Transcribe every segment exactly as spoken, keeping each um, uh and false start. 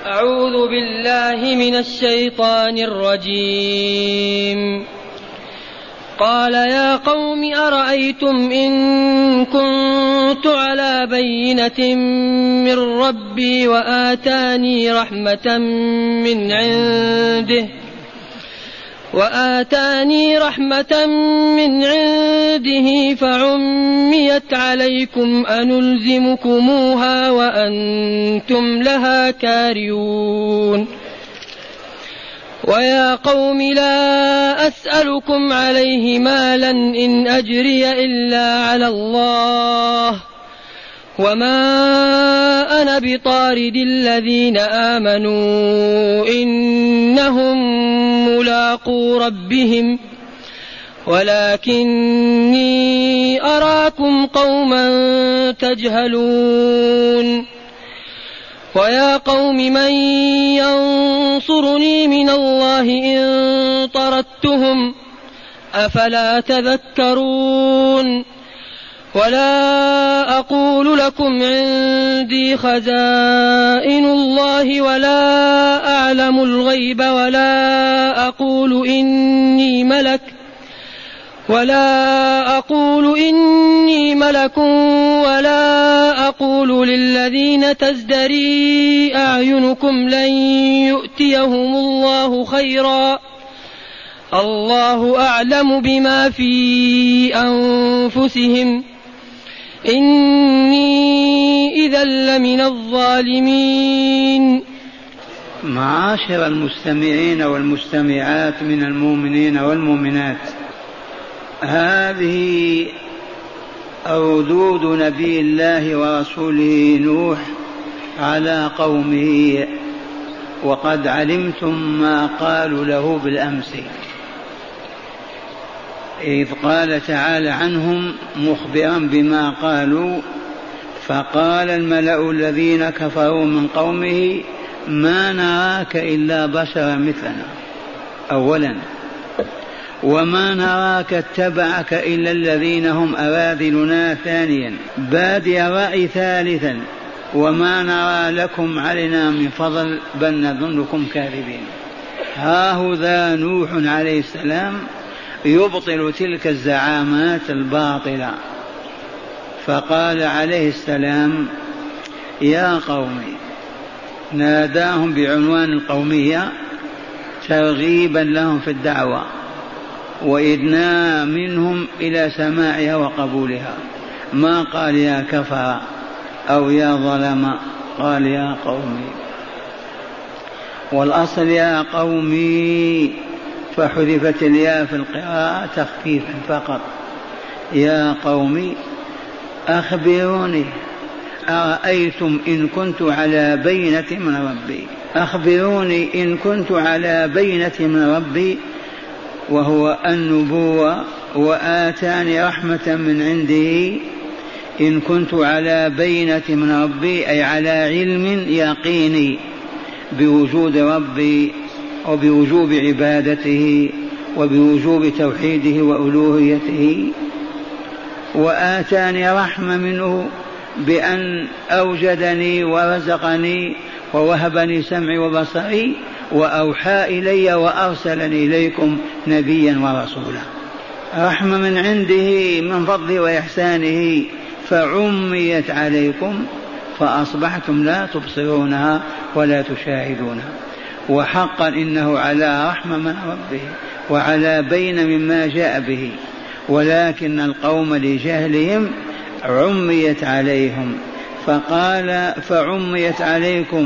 أعوذ بالله من الشيطان الرجيم. قال يا قوم أرأيتم إن كنت على بينة من ربي وآتاني رحمة من عنده وآتاني رحمة من عنده فعميت عليكم أنلزمكموها وأنتم لها كارهون. ويا قوم لا أسألكم عليه مالا إن أجري إلا على الله وما أنا بطارد الذين آمنوا إنهم ملاقو ربهم ولكني أراكم قوما تجهلون. ويا قوم من ينصرني من الله إن طردتهم أفلا تذكرون. ولا أقول لكم عندي خزائن الله ولا أعلم الغيب ولا أقول إني ملك ولا أقول إني ملك ولا أقول للذين تزدري أعينكم لن يؤتيهم الله خيرا الله أعلم بما في أنفسهم إني إذا لمن الظالمين. معاشر المستمعين والمستمعات من المؤمنين والمؤمنات، هذه ردود نبي الله ورسوله نوح على قومه، وقد علمتم ما قالوا له بالأمس، إذ قال تعالى عنهم مخبرا بما قالوا: فقال الملأ الذين كفروا من قومه ما نراك إلا بشرا مثلنا أولا، وما نراك اتبعك إلا الذين هم أراذلنا ثانيا، بادي الرأي ثالثا، وما نرى لكم علينا من فضل بل نظنكم كاذبين. هاهذا نوح عليه السلام يبطل تلك الزعامات الباطلة، فقال عليه السلام: يا قومي، ناداهم بعنوان القومية ترغيبا لهم في الدعوة وإدناء منهم إلى سماعها وقبولها، ما قال يا كفر أو يا ظلم، قال يا قومي. والأصل يا قومي، فحذفت الياء في القراءة تخفيفا فقط. يا قومي أخبروني أرأيتم إن كنت على بينة من ربي، أخبروني إن كنت على بينة من ربي وهو النبوة وآتاني رحمة من عنده. إن كنت على بينة من ربي أي على علم يقيني بوجود ربي وبوجوب عبادته وبوجوب توحيده وألوهيته، وآتاني رحمة منه بأن أوجدني ورزقني ووهبني سمعي وبصري وأوحى إلي وأرسلني إليكم نبيا ورسولا. رحمة من عنده من فضله وإحسانه، فعميت عليكم فأصبحتم لا تبصرونها ولا تشاهدونها. وحقا إنه على رحمة من ربه وعلى بين مما جاء به، ولكن القوم لجهلهم عميت عليهم. فقال: فعميت عليكم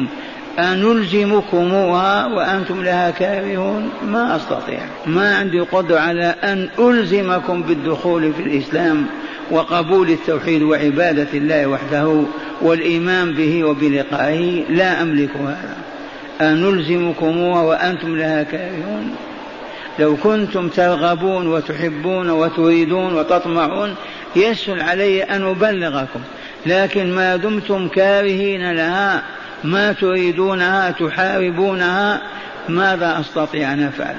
أنلزمكموها وأنتم لها كارهون. ما أستطيع، ما عندي قدرة على أن ألزمكم بالدخول في الإسلام وقبول التوحيد وعبادة الله وحده والإيمان به وبلقائه، لا أملك هذا. أنلزمكموها وأنتم لها كارهون. لو كنتم ترغبون وتحبون وتريدون وتطمعون يسهل علي أن أبلغكم، لكن ما دمتم كارهين لها، ما تريدونها، تحاربونها، ماذا أستطيع أن أفعل؟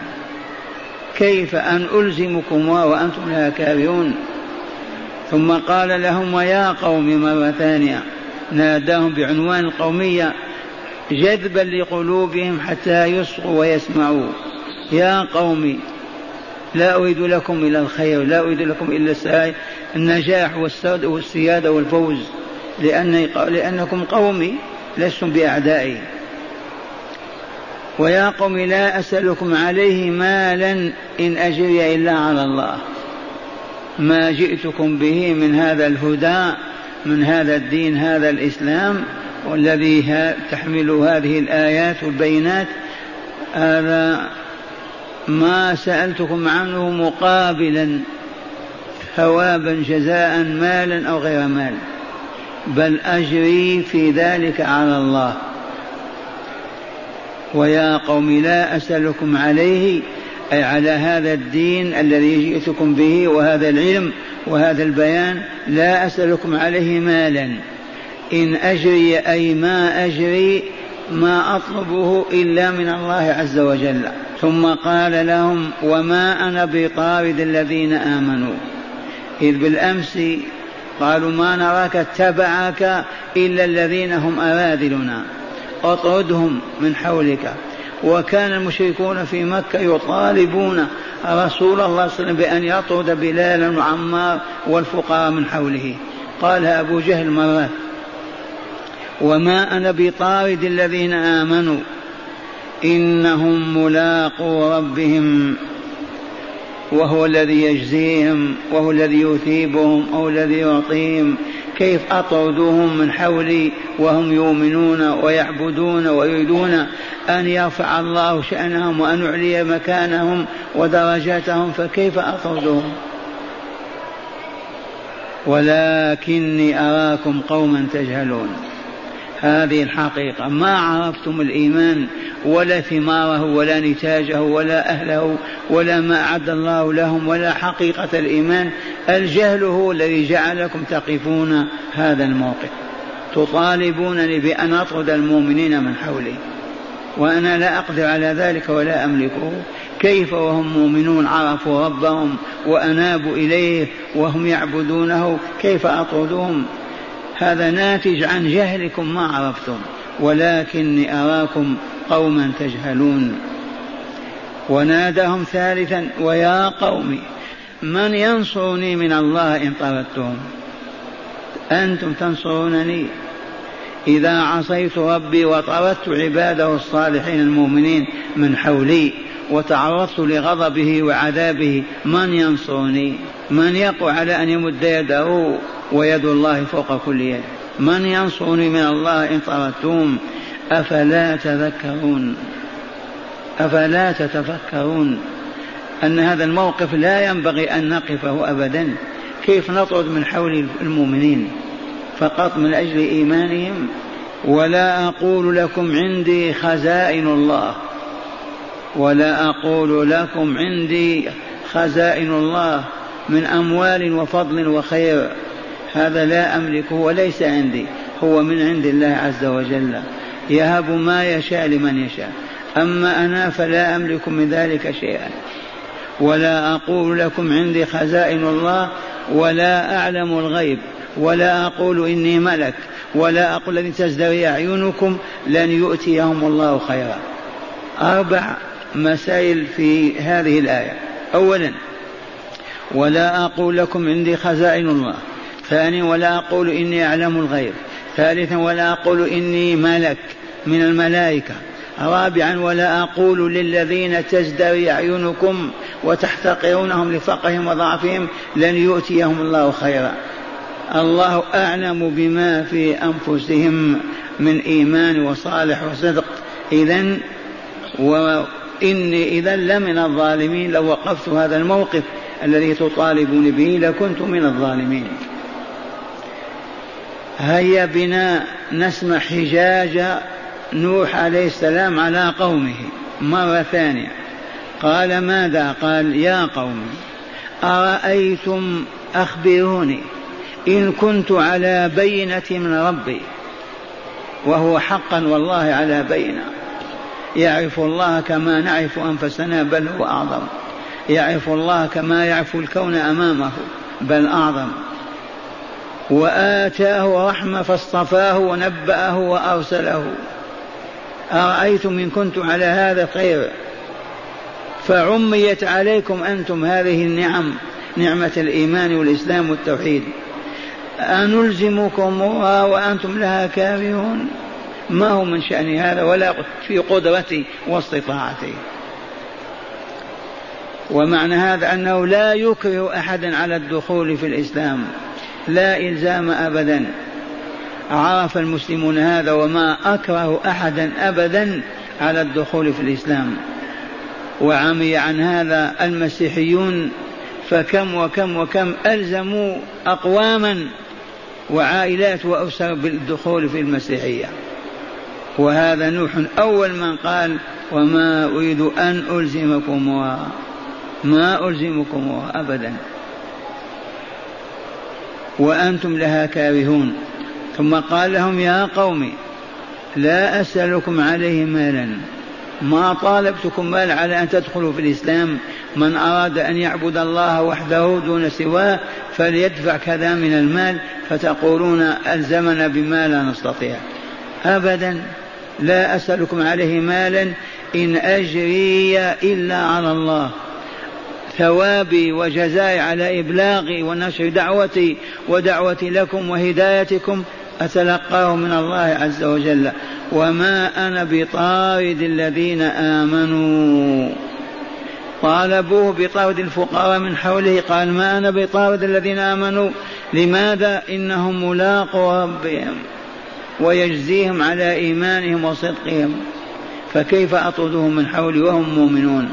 كيف أن ألزمكموها وأنتم لها كارهون؟ ثم قال لهم: ويا قوم، مرة ثانية ناداهم بعنوان القومية جذبا لقلوبهم حتى يصغوا ويسمعوا. يا قوم لا أريد لكم إلا الخير، لا أريد لكم إلا السعي النجاح والسيادة والفوز، لأن لأنكم قومي لستم بأعدائي. ويا قوم لا أسألكم عليه مالا إن أجري إلا على الله. ما جئتكم به من هذا الهدى، من هذا الدين، هذا الإسلام والذي تحمل هذه الآيات والبينات، هذا ما سألتكم عنه مقابلا ثوابا جزاء مالا أو غير مال، بل أجري في ذلك على الله. ويا قوم لا أسألكم عليه أي على هذا الدين الذي جئتكم به وهذا العلم وهذا البيان، لا أسألكم عليه مالا إن أجري أي ما أجري ما أطلبه إلا من الله عز وجل. ثم قال لهم وما أنا بطارد الذين آمنوا، إذ بالأمس قالوا ما نراك اتبعك إلا الذين هم أراذلنا اطردهم من حولك. وكان المشركون في مكة يطالبون رسول الله صلى الله عليه وسلم بأن يطرد بلالا وعمار والفقراء من حوله. قال أبو جهل مرات وما أنا بطارد الذين آمنوا إنهم ملاقو ربهم وهو الذي يجزيهم وهو الذي يثيبهم أو الذي يعطيهم. كيف أطردوهم من حولي وهم يؤمنون ويعبدون ويريدون أن يرفع الله شأنهم وأن يعلي مكانهم ودرجاتهم، فكيف أطردوهم؟ ولكني أراكم قوما تجهلون. هذه الحقيقة، ما عرفتم الإيمان ولا ثماره ولا نتاجه ولا أهله ولا ما أعد الله لهم ولا حقيقة الإيمان. الجهل هو الذي جعلكم تقفون هذا الموقف، تطالبونني بأن أطرد المؤمنين من حولي وأنا لا أقدر على ذلك ولا أملكه. كيف وهم مؤمنون عرفوا ربهم وأنابوا إليه وهم يعبدونه، كيف أطردهم؟ هذا ناتج عن جهلكم ما عرفتم. ولكني أراكم قوما تجهلون. وناداهم ثالثا ويا قوم من ينصرني من الله إن طردتهم؟ أنتم تنصرونني إذا عصيت ربي وطردت عباده الصالحين المؤمنين من حولي وتعرضت لغضبه وعذابه، من ينصرني؟ من يقوى على أن يمد يده ويد الله فوق كل يد؟ من ينصرني من الله إن طردتم؟ أفلا تذكرون؟ أفلا تتفكرون أن هذا الموقف لا ينبغي أن نقفه أبدا؟ كيف نطرد من حول المؤمنين فقط من أجل إيمانهم؟ ولا أقول لكم عندي خزائن الله، ولا أقول لكم عندي خزائن الله من أموال وفضل وخير، هذا لا أملكه وليس عندي، هو من عند الله عز وجل، يهب ما يشاء لمن يشاء، أما أنا فلا أملك من ذلك شيئا. ولا أقول لكم عندي خزائن الله ولا أعلم الغيب ولا أقول إني ملك ولا أقول الذين تزدري أعينكم لن يؤتيهم الله خيرا. أربع مسائل في هذه الآية. أولا ولا أقول لكم عندي خزائن الله. ثانيا ولا أقول إني أعلم الغيب. ثالثا ولا أقول إني ملك من الملائكة. رابعا ولا أقول للذين تزدري أعينكم وتحتقرونهم لفقرهم وضعفهم لن يؤتيهم الله خيرا. الله أعلم بما في أنفسهم من إيمان وصالح وصدق. إذن وإني إذن لمن الظالمين، لو وقفت هذا الموقف الذي تطالبون به لكنت من الظالمين. هيا بنا نسمع حجاج نوح عليه السلام على قومه مرة ثانية. قال ماذا؟ قال يا قوم أرأيتم أخبروني إن كنت على بينة من ربي، وهو حقا والله على بينة، يعرف الله كما نعرف أنفسنا بل هو أعظم، يعرف الله كما يعرف الكون أمامه بل أعظم، وآتاه رحمة فاصطفاه ونبأه وأرسله. أرأيتم إن كنت على هذا خير فعميت عليكم أنتم هذه النعم، نعمة الإيمان والإسلام والتوحيد، أنلزمكمها وأنتم لها كارهون؟ ما هو من شأن هذا ولا في قدرتي واستطاعتي. ومعنى هذا أنه لا يكره أحدا على الدخول في الإسلام، لا إلزام أبدا. عرف المسلمون هذا وما أكره أحدا أبدا على الدخول في الإسلام. وعمي عن هذا المسيحيون، فكم وكم وكم ألزموا أقواما وعائلات وأسر بالدخول في المسيحية. وهذا نوح أول من قال وما أريد أن ألزمكمها، ما ألزمكمها أبدا وأنتم لها كارهون. ثم قال لهم يا قوم لا أسألكم عليه مالا، ما طالبتكم مال على أن تدخلوا في الإسلام. من أراد أن يعبد الله وحده دون سواه فليدفع كذا من المال، فتقولون ألزمنا بما لا نستطيع. أبدا، لا أسألكم عليه مالا إن أجري إلا على الله، ثوابي وجزائي على إبلاغي ونشر دعوتي ودعوتي لكم وهدايتكم أتلقاه من الله عز وجل. وما أنا بطارد الذين آمنوا، طالبوه بطارد الفقراء من حوله، قال ما أنا بطارد الذين آمنوا. لماذا؟ إنهم ملاقوا ربهم ويجزيهم على إيمانهم وصدقهم، فكيف أطردهم من حولي وهم مؤمنون؟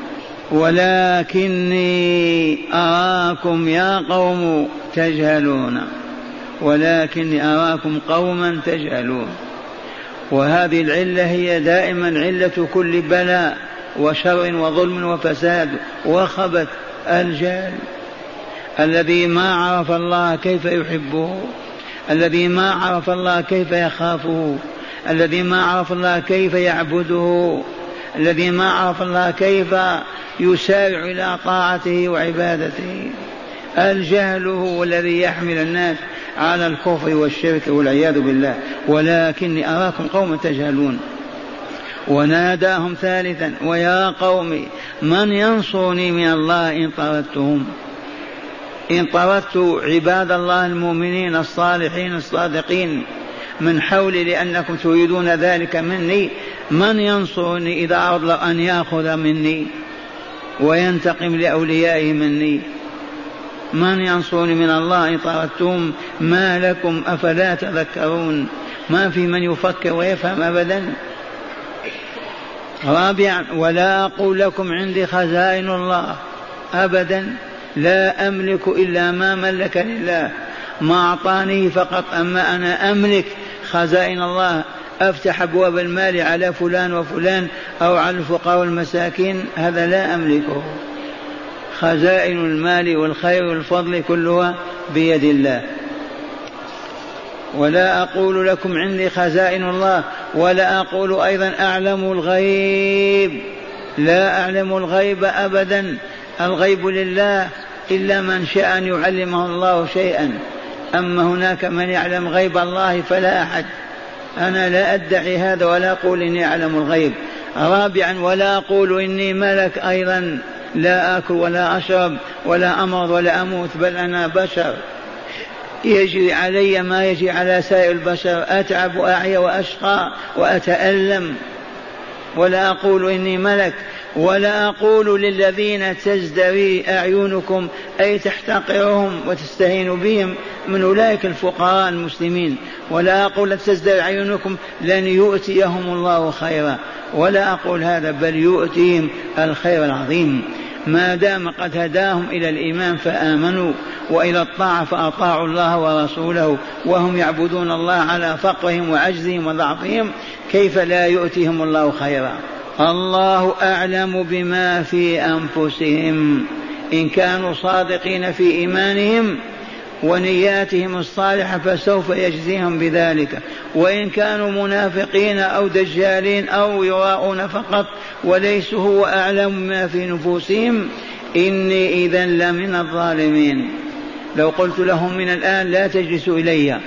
ولكني أراكم يا قوم تجهلون، ولكني أراكم قوما تجهلون. وهذه العلة هي دائما علة كل بلاء وشر وظلم وفساد وخبث، الجهل. الذي ما عرف الله كيف يحبه، الذي ما عرف الله كيف يخافه، الذي ما عرف الله كيف يعبده، الذي ما عرف الله كيف يسارع إلى طاعته وعبادته. الجهل هو الذي يحمل الناس على الكفر والشرك والعياذ بالله. ولكني أراكم قوما تجهلون. وناداهم ثالثا ويا قوم من ينصرني من الله إن طردتهم، إن طردت عباد الله المؤمنين الصالحين الصادقين من حولي لأنكم تريدون ذلك مني، من ينصرني إذا أراد أن يأخذ مني وينتقم لأوليائه مني؟ من ينصرني من الله إن طردتم؟ ما لكم أفلا تذكرون؟ ما في من يفكر ويفهم أبدا. رابعا ولا أقول لكم عندي خزائن الله، أبدا، لا أملك إلا ما ملك لله، ما أعطانيه فقط. أما أنا أملك خزائن الله، أفتح أبواب المال على فلان وفلان أو على الفقراء والمساكين، هذا لا أملكه. خزائن المال والخير والفضل كلها بيد الله. ولا أقول لكم عندي خزائن الله، ولا أقول أيضا أعلم الغيب، لا أعلم الغيب أبدا. الغيب لله إلا من شاء أن يعلمه الله شيئا. أما هناك من يعلم غيب الله فلا أحد. أنا لا أدعي هذا ولا أقول إني أعلم الغيب. رابعا ولا أقول إني ملك أيضا، لا أكل ولا أشرب ولا أمرض ولا أموت، بل أنا بشر يجري علي ما يجري على سائر البشر، أتعب وأعيا وأشقى وأتألم. ولا أقول إني ملك، ولا أقول للذين تزدري أعينكم أي تحتقرهم وتستهين بهم من أولئك الفقراء المسلمين، ولا أقول تزدري أعينكم لن يؤتيهم الله خيرا، ولا أقول هذا، بل يؤتيهم الخير العظيم ما دام قد هداهم إلى الإيمان فآمنوا وإلى الطاعة فأطاعوا الله ورسوله وهم يعبدون الله على فقرهم وعجزهم وضعفهم، كيف لا يؤتيهم الله خيرا؟ الله أعلم بما في أنفسهم، إن كانوا صادقين في إيمانهم ونياتهم الصالحة فسوف يجزيهم بذلك، وإن كانوا منافقين أو دجالين أو يراؤون فقط وليسوا هو أعلم ما في نفوسهم، إني إذن لمن الظالمين. لو قلت لهم من الآن لا تجلسوا إلي،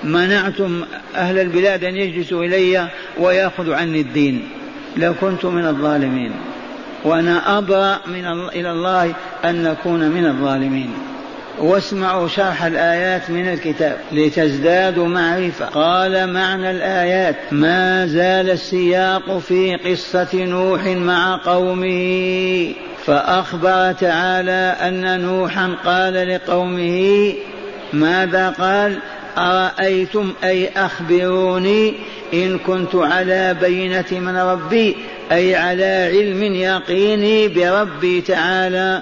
منعتم أهل البلاد أن يجلسوا إلي ويأخذوا عني الدين لكنت من الظالمين، وأنا أبرأ من إلى الله أن نكون من الظالمين. واسمعوا شرح الآيات من الكتاب لتزدادوا معرفة. قال معنى الآيات: ما زال السياق في قصة نوح مع قومه، فأخبر تعالى أن نوحا قال لقومه ماذا قال؟ أرأيتم أي أخبروني إن كنت على بينة من ربي، أي على علم يقيني بربي تعالى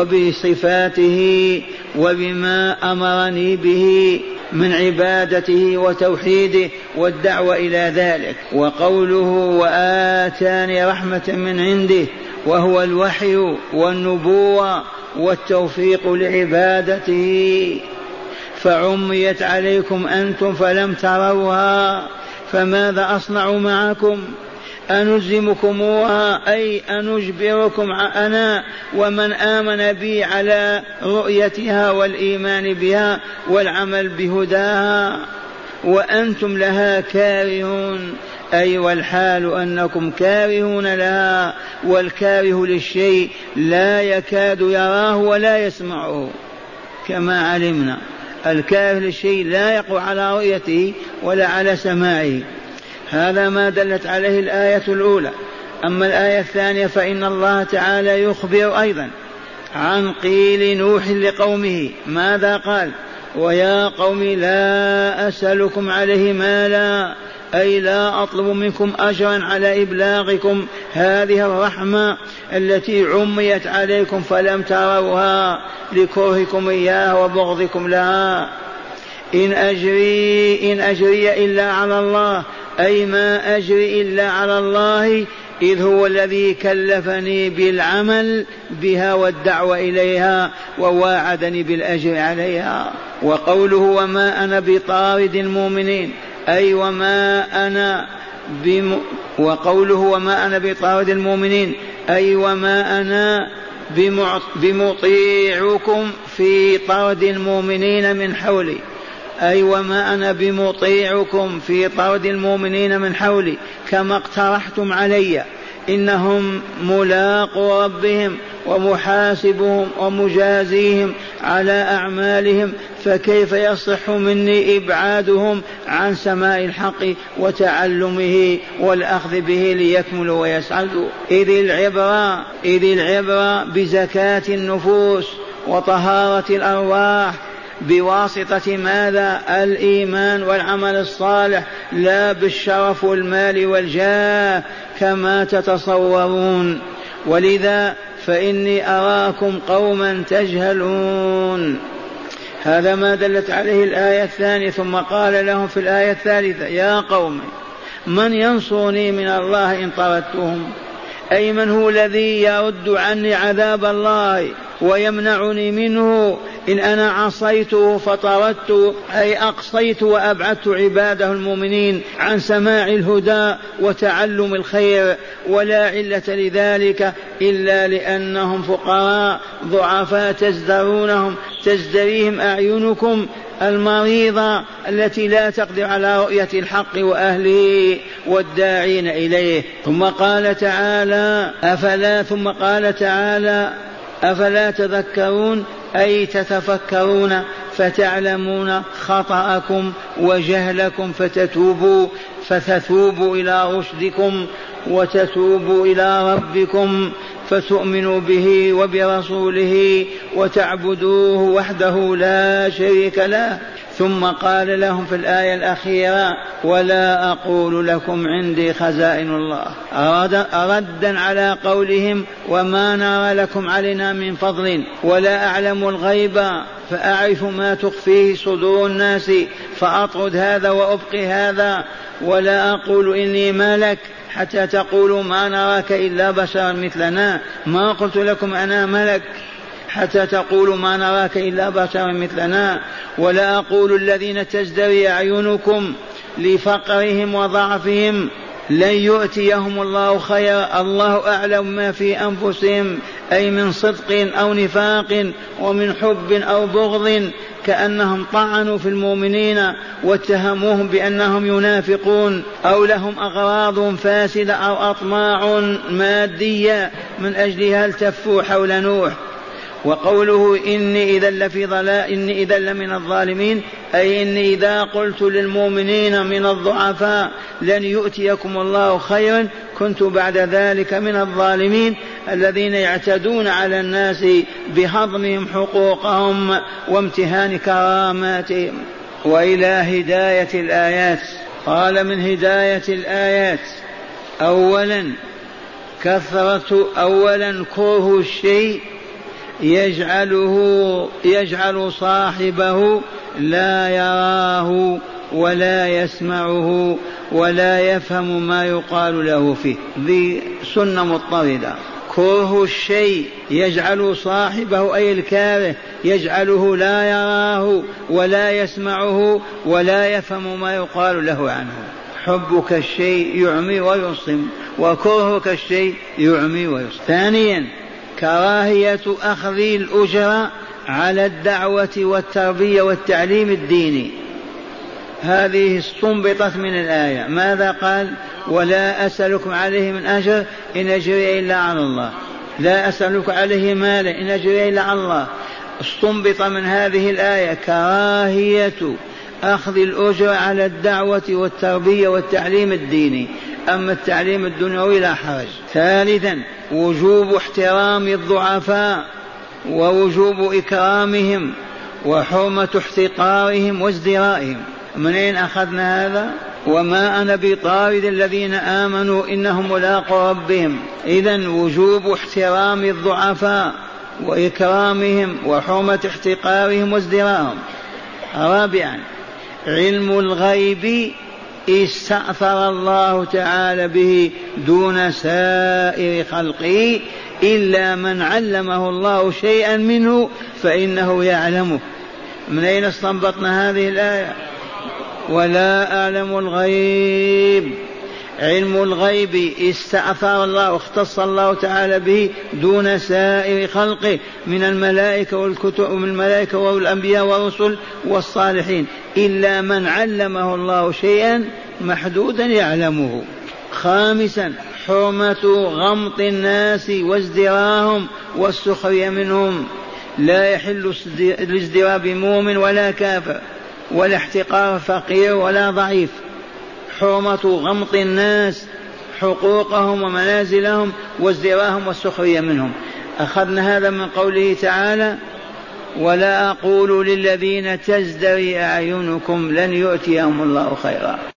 وبصفاته وبما أمرني به من عبادته وتوحيده والدعوة إلى ذلك. وقوله وآتاني رحمة من عنده وهو الوحي والنبوة والتوفيق لعبادته، فعميت عليكم أنتم فلم تروها، فماذا أصنع معكم؟ أنلزمكموها أي أنجبركم أنا ومن آمن بي على رؤيتها والإيمان بها والعمل بهداها، وأنتم لها كارهون، أي والحال أنكم كارهون لها، والكاره للشيء لا يكاد يراه ولا يسمعه كما علمنا، الكاره للشيء لا يقوى على رؤيته ولا على سماعه. هذا ما دلت عليه الآية الأولى. أما الآية الثانية فإن الله تعالى يخبر أيضا عن قيل نوح لقومه ماذا قال؟ ويا قوم لا أسألكم عليه مالا، أي لا أطلب منكم أجرا على إبلاغكم هذه الرحمة التي عميت عليكم فلم تروها لكرهكم إياها وبغضكم لها. إن أجري إن أجري إلا على الله، أي ما أجري إلا على الله، إذ هو الذي كلفني بالعمل بها والدعوة إليها وواعدني بالأجر عليها. وقوله وما أنا بطارد المؤمنين، أي وما أنا بم... وقوله وما أنا بطارد المؤمنين، أي وما أنا بمع... بمطيعكم في طرد المؤمنين من حولي، أي وما أنا بمطيعكم في طرد المؤمنين من حولي كما اقترحتم علي، إنهم ملاقو ربهم ومحاسبهم ومجازيهم على أعمالهم، فكيف يصح مني إبعادهم عن سماع الحق وتعلمه والأخذ به ليكملوا ويسعدوا؟ إذ العبرة إذ العبرة بزكاة النفوس وطهارة الأرواح بواسطة ماذا؟ الإيمان والعمل الصالح، لا بالشرف والمال والجاه كما تتصورون. ولذا فإني أراكم قوما تجهلون. هذا ما دلت عليه الآية الثانية. ثم قال لهم في الآية الثالثة يا قوم من ينصرني من الله إن طردتهم، أي من هو الذي يرد عني عذاب الله ويمنعني منه إن أنا عصيته فطردت، أي أقصيت وأبعدت عباده المؤمنين عن سماع الهدى وتعلم الخير، ولا علة لذلك إلا لأنهم فقراء ضعفاء تزدرونهم تزدريهم أعينكم المريضة التي لا تقدر على رؤية الحق وأهله والداعين إليه. ثم قال تعالى أفلا ثم قال تعالى أفلا تذكرون، أي تتفكرون فتعلمون خطأكم وجهلكم فتتوبوا فتتوبوا إلى رشدكم وتتوبوا إلى ربكم فتؤمنوا به وبرسوله وتعبدوه وحده لا شريك له. ثم قال لهم في الآية الأخيرة ولا أقول لكم عندي خزائن الله، ردا على قولهم وما نرى لكم علينا من فضل ولا أعلم الغيب فأعرف ما تخفيه صدور الناس فأطرد هذا وأبقي هذا، ولا أقول إني ملك حتى تقولوا ما نراك إلا بشرا مثلنا، ما قلت لكم أنا ملك حتى تقولوا ما نراك إلا بشرا مثلنا، ولا أقول الذين تزدري أعينكم لفقرهم وضعفهم لن يؤتيهم الله خيرا، الله أعلم ما في أنفسهم، أي من صدق أو نفاق ومن حب أو بغض، كأنهم طعنوا في المؤمنين واتهموهم بأنهم ينافقون أو لهم أغراض فاسدة أو أطماع مادية من أجلها التفوا حول نوح. وقوله إني إذا لفي ضلال، إني إذا لمن الظالمين، أي إني إذا قلت للمؤمنين من الضعفاء لن يؤتيكم الله خيرا كنت بعد ذلك من الظالمين الذين يعتدون على الناس بهضمهم حقوقهم وامتهان كراماتهم. وإلى هداية الآيات، قال من هداية الآيات أولا كثرة أولا كره الشيء يجعله يجعل صاحبه لا يراه ولا يسمعه ولا يفهم ما يقال له فيه. ذي سنة مضطردة. كره الشيء يجعل صاحبه أي الكاره يجعله لا يراه ولا يسمعه ولا يفهم ما يقال له عنه. حبك الشيء يعمي ويصم، وكرهك الشيء يعمي ويصم. ثانيا كراهية أخذ الأجرة على الدعوة والتربية والتعليم الديني. هذه استنبطت من الآية. ماذا قال؟ ولا أسألكم عليه من أجر إن أجري إلا على الله، لا أسألك عليه مالا إن أجري إلا على الله. استنبط من هذه الآية كراهية أخذ الأجر على الدعوة والتربية والتعليم الديني، أما التعليم الدنيوي لا حرج. ثالثا وجوب احترام الضعفاء ووجوب إكرامهم وحرمة احتقارهم وازدرائهم. منين أخذنا هذا؟ وما أنا بطارد الذين آمنوا إنهم ملاقو ربهم. إذن وجوب احترام الضعفاء وإكرامهم وحرمة احتقارهم وازدرائهم. رابعا علم الغيب استأثر الله تعالى به دون سائر خلقه إلا من علمه الله شيئا منه فإنه يعلمه. من أين استنبطنا هذه الآية؟ ولا أعلم الغيب. علم الغيب استأثر الله واختص الله تعالى به دون سائر خلقه من الملائكة والكتب ومن الملائكة والأنبياء والرسل والصالحين إلا من علمه الله شيئا محدودا يعلمه. خامسا حرمة غمط الناس وازدراهم والسخرية منهم. لا يحل الازدراء بمؤمن ولا كافر ولا احتقار فقير ولا ضعيف. حرمة غمط الناس حقوقهم ومنازلهم وازدراهم والسخرية منهم. أخذنا هذا من قوله تعالى ولا أقول للذين تزدري أعينكم لن يؤتيهم الله خيرا.